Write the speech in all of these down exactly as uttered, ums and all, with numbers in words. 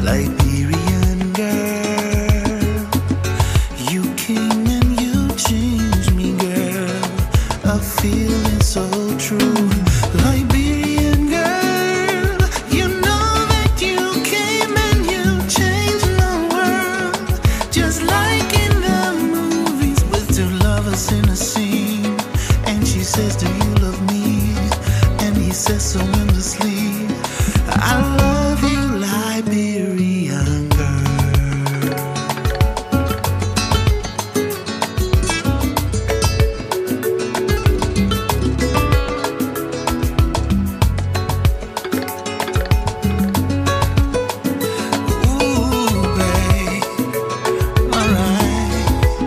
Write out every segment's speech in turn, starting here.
Liberian girl, you came and you changed me, girl. A feeling so true. Liberian girl, you know that you came and you changed my world. Just like in the movies with two lovers in a scene. And she says, do you love me? And he says so endlessly. I love you, Liberian girl. Ooh, babe, alright.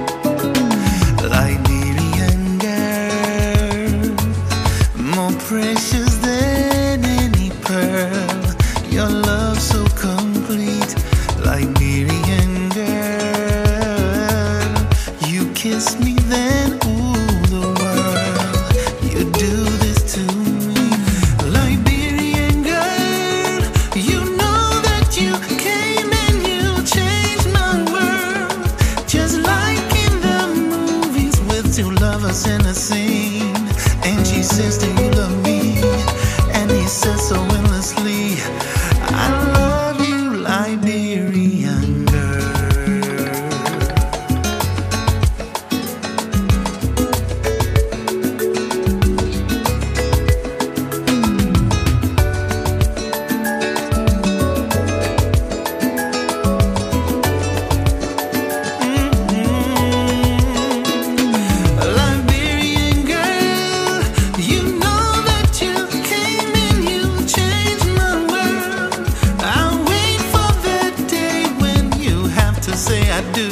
Liberian girl, more precious than any pearl. Your love so complete, Liberian girl. You kiss me, then ooh, the world. You do this to me, Liberian girl. You know that you came and you changed my world. Just like in the movies with two lovers in a scene. And she says, do you love me? And he says so endlessly. I love you, Liberian girl. Mm-hmm. Liberian girl, you know that you came and you changed my world. I'll wait for the day when you have to say I do.